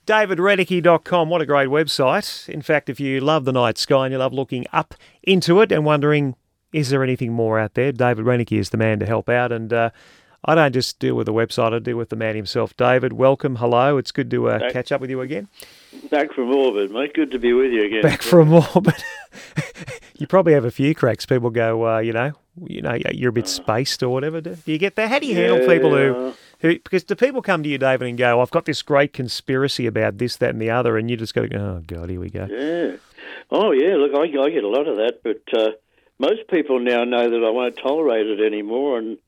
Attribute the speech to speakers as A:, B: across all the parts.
A: DavidReddicky.com, what a great website. In fact, if you love the night sky and you love looking up into it and wondering, is there anything more out there, David Reddicky is the man to help out. And I don't just deal with the website, I deal with the man himself. David, welcome, hello. It's good to catch up with you again.
B: Back from orbit, mate. Good to be with you again.
A: Back from orbit. You probably have a few cracks. People go, you're a bit spaced or whatever. Do you get that? How do you handle people who, because do people come to you, David, and go, I've got this great conspiracy about this, that and the other, and you just got to go, oh, God, here we go.
B: Yeah. Oh, yeah, look, I get a lot of that, but most people now know that I won't tolerate it anymore, and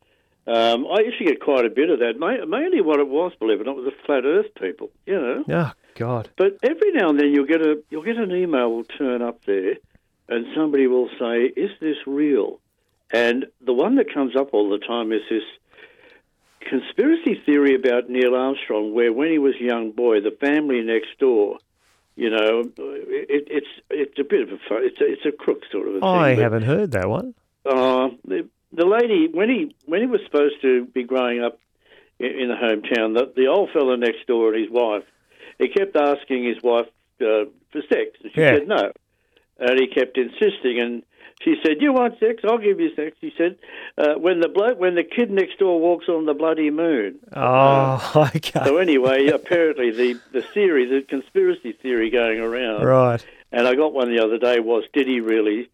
B: I used to get quite a bit of that. Mainly what it was, believe it or not, was the flat Earth people, you know.
A: Oh, God.
B: But every now and then you'll get an email will turn up there, and somebody will say, is this real? And the one that comes up all the time is this conspiracy theory about Neil Armstrong, where when he was a young boy, the family next door, you know, it's a bit of it's a crook sort of a thing.
A: I haven't heard that one.
B: The lady, when he was supposed to be growing up in the hometown, the old fella next door and his wife, he kept asking his wife for sex, and she said no, and he kept insisting, and she said, "You want sex? I'll give you sex." He said, "When the kid next door walks on the bloody moon."
A: Oh, okay.
B: So anyway, apparently the conspiracy theory going around,
A: right?
B: And I got one the other day was, did he really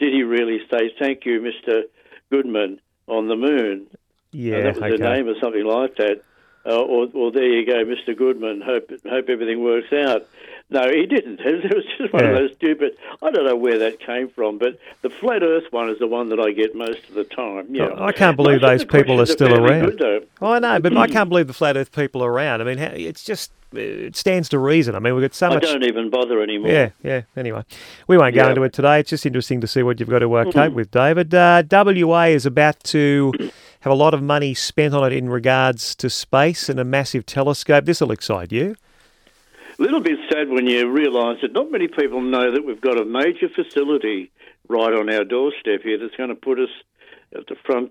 B: say thank you, Mr. Goodman, on the moon?
A: Yeah,
B: that was the name or something like that. Or there you go, Mr. Goodman. Hope everything works out. No, he didn't. It was just one of those stupid. I don't know where that came from, but the flat Earth one is the one that I get most of the time. Yeah,
A: I can't believe those people are still around.
B: Good,
A: I know, but I can't believe the flat Earth people are around. I mean, it's just it stands to reason. I mean, we've got so much.
B: I don't even bother anymore.
A: Yeah. Anyway, we won't go into it today. It's just interesting to see what you've got to cope with, David. WA is about to have a lot of money spent on it in regards to space and a massive telescope. This will excite you.
B: A little bit sad when you realise that not many people know that we've got a major facility right on our doorstep here that's going to put us at the front,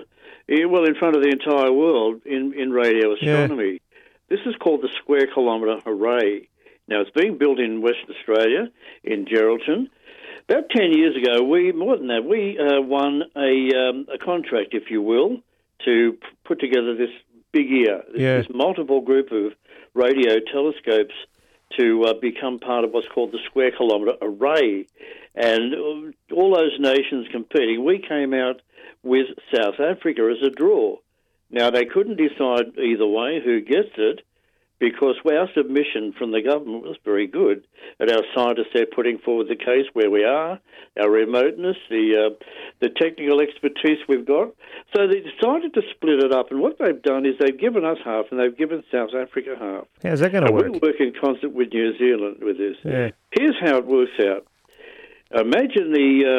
B: in front of the entire world in radio astronomy. Yeah. This is called the Square Kilometre Array. Now, it's being built in Western Australia, in Geraldton. About 10 years ago, we won a contract, if you will, to put together this big ear, this multiple group of radio telescopes to become part of what's called the Square Kilometre Array. And all those nations competing, we came out with South Africa as a draw. Now, they couldn't decide either way who gets it, because our submission from the government was very good, and our scientists there putting forward the case where we are, our remoteness, the technical expertise we've got. So they decided to split it up, and what they've done is they've given us half and they've given South Africa half.
A: How's that going to work?
B: We work in concert with New Zealand with this.
A: Yeah.
B: Here's how it works out. Imagine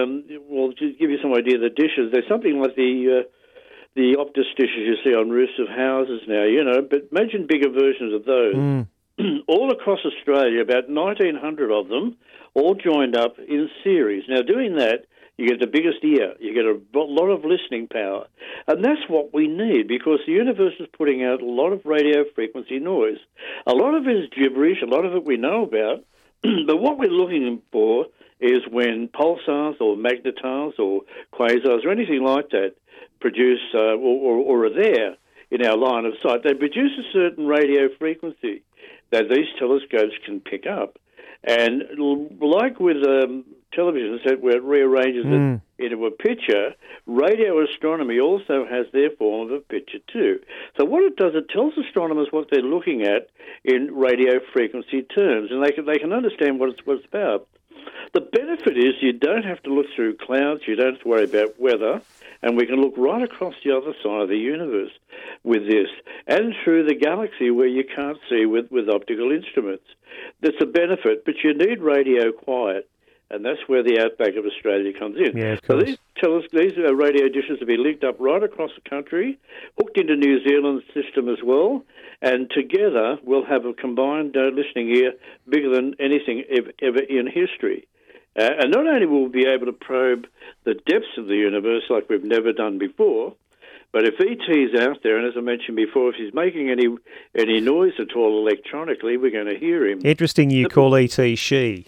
B: to give you some idea of the dishes, there's something like the Optus dishes you see on roofs of houses now, you know, but imagine bigger versions of those. All across Australia, about 1,900 of them, all joined up in series. Now, doing that, you get the biggest ear, you get a lot of listening power, and that's what we need, because the universe is putting out a lot of radio frequency noise. A lot of it is gibberish, a lot of it we know about, but what we're looking for is when pulsars or magnetars or quasars or anything like that produce or are there in our line of sight, they produce a certain radio frequency that these telescopes can pick up. And like with television set where it rearranges it into a picture, radio astronomy also has their form of a picture too. So what it does, it tells astronomers what they're looking at in radio frequency terms, and they can understand what it's about. The benefit is you don't have to look through clouds, you don't have to worry about weather, and we can look right across the other side of the universe with this, and through the galaxy where you can't see with optical instruments. That's a benefit, but you need radio quiet, and that's where the outback of Australia comes in.
A: Yeah, of course.
B: So these radio dishes will be linked up right across the country, hooked into New Zealand's system as well, and together we'll have a combined listening ear bigger than anything ever in history. And not only will we be able to probe the depths of the universe like we've never done before, But if ET's out there, and as I mentioned before, if he's making any noise at all electronically, we're going to hear him.
A: Interesting you call ET she.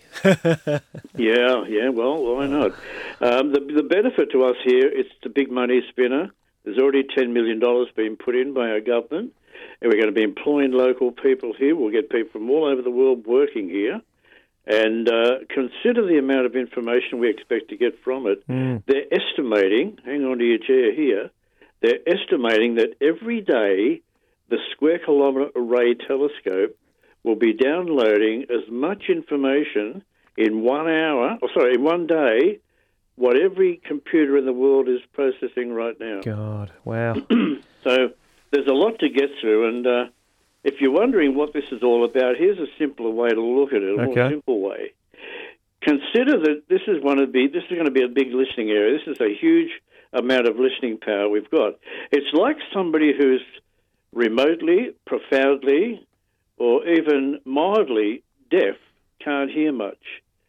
B: Yeah, well, why not? The benefit to us here, it's the big money spinner. There's already $10 million being put in by our government, and we're going to be employing local people here. We'll get people from all over the world working here. And consider the amount of information we expect to get from it. They're estimating, hang on to your chair here, they're estimating that every day the Square Kilometre Array Telescope will be downloading as much information in 1 hour, in 1 day, what every computer in the world is processing right now.
A: God, wow.
B: So there's a lot to get through, and if you're wondering what this is all about, here's a simpler way to look at it, a more simple way. Consider that this is going to be a big listening area. This is a huge amount of listening power we've got. It's like somebody who's remotely, profoundly, or even mildly deaf, can't hear much,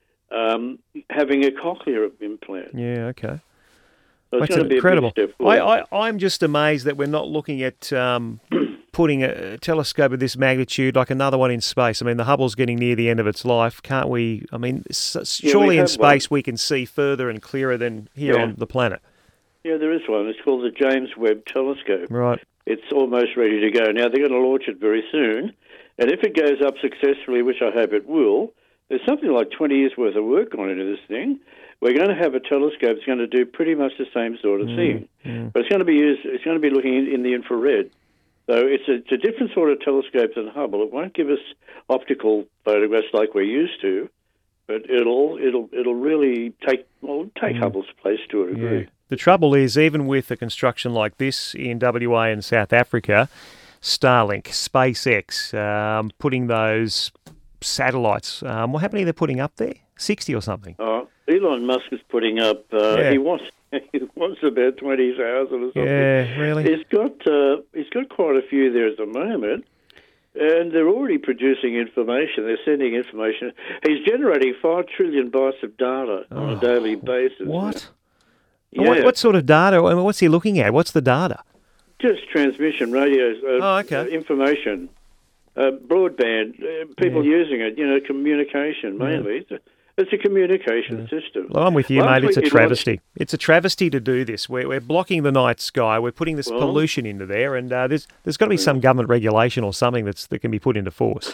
B: having a cochlear implant.
A: Yeah, okay.
B: So it's
A: That's
B: going to be
A: incredible.
B: A big step forward.
A: I'm just amazed that we're not looking at putting a telescope of this magnitude, like another one in space. I mean, the Hubble's getting near the end of its life. Can't we? I mean, surely in space we can see further and clearer than here on the planet.
B: Yeah, there is one. It's called the James Webb Telescope.
A: Right.
B: It's almost ready to go. Now, they're going to launch it very soon. And if it goes up successfully, which I hope it will, there's something like 20 years' worth of work gone into this thing. We're going to have a telescope that's going to do pretty much the same sort of thing. But it's going to be looking in the infrared. So it's a different sort of telescope than Hubble. It won't give us optical photographs like we're used to, but it'll really take Hubble's place to a degree.
A: Yeah. The trouble is, even with a construction like this in WA and South Africa, Starlink, SpaceX, putting those satellites, how many they're putting up there? 60 or something?
B: Elon Musk is putting up, he wants about 20,000 or something.
A: Yeah, really?
B: He's got quite a few there at the moment, and they're already producing information. They're sending information. He's generating 5 trillion bytes of data on a daily basis.
A: What?
B: Yeah.
A: What sort of data? I mean, what's he looking at? What's the data?
B: Just transmission, radio, information, broadband, people using it, communication mainly. It's a communication system.
A: Well, I'm with you, mate. It's a travesty. It's a travesty to do this. We're blocking the night sky. We're putting this pollution into there, and there's got to be some government regulation or something that can be put into force.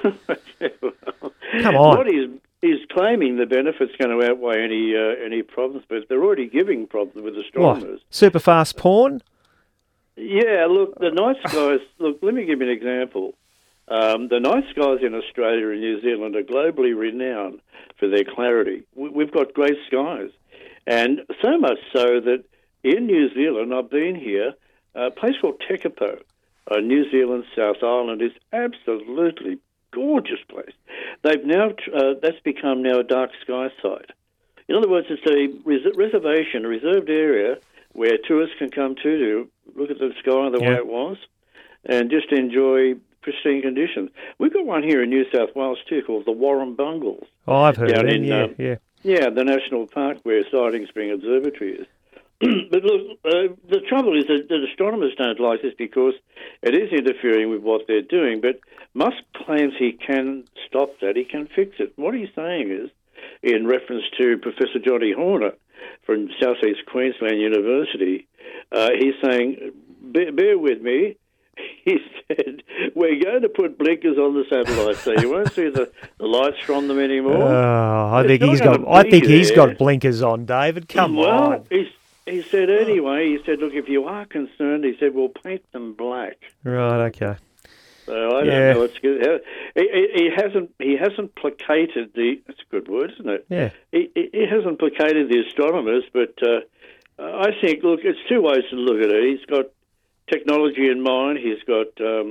A: Come on.
B: What he's claiming the benefit's going to outweigh any problems, but they're already giving problems with astronomers.
A: What? Super fast porn?
B: Yeah, look, the night skies... Look, let me give you an example. The night skies in Australia and New Zealand are globally renowned for their clarity. We've got great skies. And so much so that in New Zealand, I've been here, a place called Tekapo, New Zealand South Island, is absolutely gorgeous place. They've now that's become now a dark sky site. In other words, it's a reservation, a reserved area where tourists can come to look at the sky the way it was and just enjoy pristine conditions. We've got one here in New South Wales too called the Warrumbungles.
A: Oh, I've heard of it.
B: Yeah, the national park where Siding Spring Observatory is. But look, the trouble is that astronomers don't like this because it is interfering with what they're doing. But Musk claims he can stop that. He can fix it. What he's saying is, in reference to Professor Johnny Horner from South East Queensland University, he's saying, bear with me. He said, we're going to put blinkers on the satellites so you won't see the lights from them anymore.
A: I think he's got blinkers on, David. Come on.
B: He said anyway, look, if you are concerned, he said, we'll paint them black.
A: Right, okay.
B: So I don't know. It's good. He hasn't placated that's a good word, isn't it?
A: Yeah.
B: He hasn't placated the astronomers, but I think, look, it's two ways to look at it. He's got technology in mind. He's got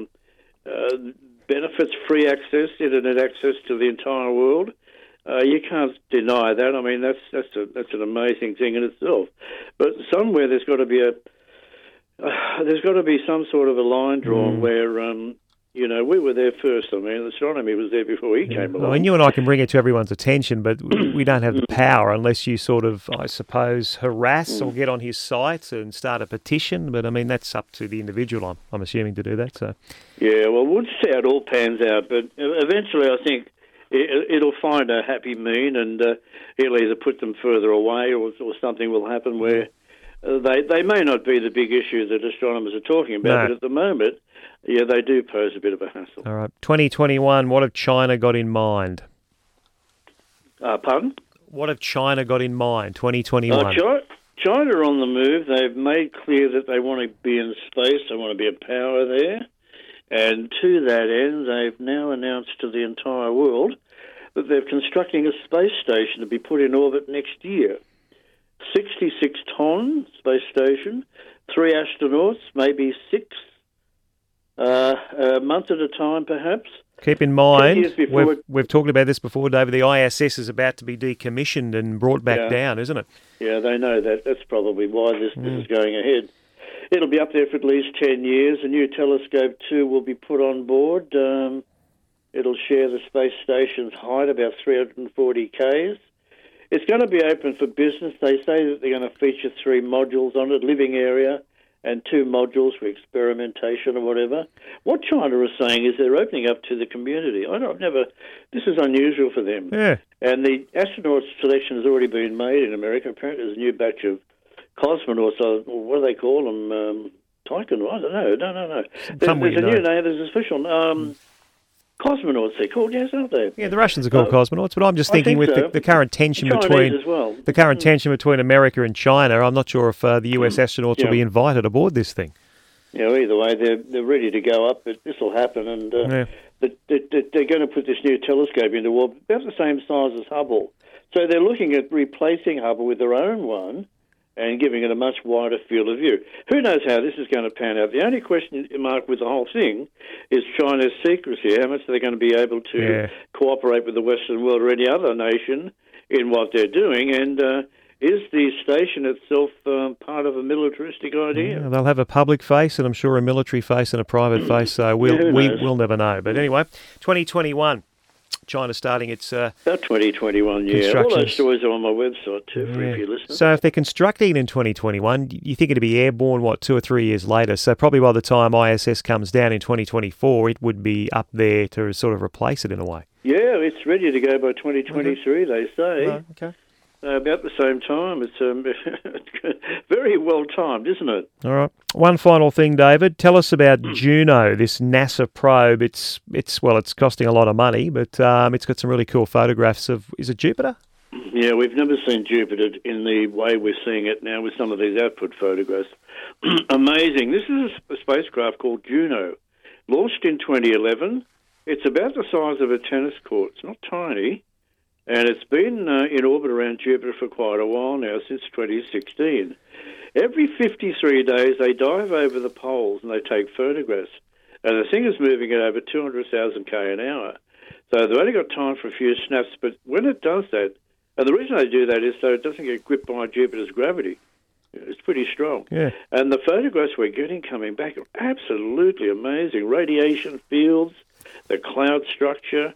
B: benefits, free access, internet access to the entire world. You can't deny that. I mean, that's an amazing thing in itself. But somewhere there's got to be some sort of a line drawn where You know, we were there first. I mean, astronomy was there before he came along.
A: Well, and you and I can bring it to everyone's attention, but we don't have the power unless you sort of, I suppose, harass or get on his site and start a petition. But, I mean, that's up to the individual, I'm assuming, to do that. So,
B: yeah, well, we'll see how it all pans out. But eventually, I think it'll find a happy mean, and he'll either put them further away or something will happen where they may not be the big issue that astronomers are talking about, but at the moment, yeah, they do pose a bit of a hassle.
A: All right. 2021, what have China got in mind?
B: Pardon?
A: What have China got in mind, 2021?
B: China are on the move. They've made clear that they want to be in space. They want to be a power there. And to that end, they've now announced to the entire world that they're constructing a space station to be put in orbit next year. 66-ton space station, 3 astronauts, maybe 6 a month at a time, perhaps.
A: Keep in mind, we've talked about this before, David, the ISS is about to be decommissioned and brought back down, isn't it?
B: Yeah, they know that. That's probably why this is going ahead. It'll be up there for at least 10 years. A new telescope, too, will be put on board. It'll share the space station's height, about 340 k's. It's going to be open for business. They say that they're going to feature 3 modules on it, living area, and 2 modules for experimentation or whatever. What China is saying is they're opening up to the community. This is unusual for them.
A: Yeah.
B: And the astronaut selection has already been made in America. Apparently there's a new batch of cosmonauts, or what do they call them? Taikon? I don't know. No. There's a new name. There's a special cosmonauts they're called, yes, aren't they?
A: Yeah, the Russians are called cosmonauts, but I'm just thinking with the current tension between America and China, I'm not sure if the US astronauts will be invited aboard this thing.
B: Yeah, either way, they're ready to go up, but this will happen, and they're going to put this new telescope into orbit, about the same size as Hubble. So they're looking at replacing Hubble with their own one and giving it a much wider field of view. Who knows how this is going to pan out? The only question mark with the whole thing is China's secrecy. How much are they going to be able to cooperate with the Western world or any other nation in what they're doing? And is the station itself part of a militaristic idea?
A: Yeah, they'll have a public face and I'm sure a military face and a private face, so we'll never know. But anyway, 2021. China starting its
B: about 2021, all those stories are on my website too for if you listen.
A: So if they're constructing it in 2021, you think it'd be airborne, 2 or 3 years later? So probably by the time ISS comes down in 2024, it would be up there to sort of replace it in a way. Yeah,
B: it's ready to go by 2023, they say.
A: Oh, okay.
B: About the same time. It's very well timed, isn't it?
A: All right. One final thing, David. Tell us about Juno, this NASA probe. It's costing a lot of money, but it's got some really cool photographs of. Is it Jupiter?
B: Yeah, we've never seen Jupiter in the way we're seeing it now with some of these output photographs. Amazing. This is a spacecraft called Juno, launched in 2011. It's about the size of a tennis court. It's not tiny. And it's been in orbit around Jupiter for quite a while now, since 2016. Every 53 days, they dive over the poles and they take photographs. And the thing is moving at over 200,000 k an hour. So they've only got time for a few snaps, but when it does that, and the reason they do that is so it doesn't get gripped by Jupiter's gravity. It's pretty strong.
A: Yeah.
B: And the photographs we're getting coming back are absolutely amazing. Radiation fields, the cloud structure,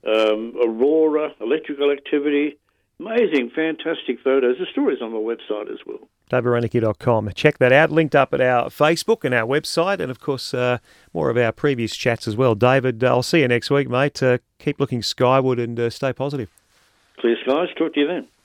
B: aurora, electrical activity, amazing, fantastic photos. The story's on the website as well.
A: DavidRoenicke.com. Check that out. Linked up at our Facebook and our website, and of course more of our previous chats as well. David, I'll see you next week, mate. Keep looking skyward and stay positive.
B: Clear skies. Talk to you then.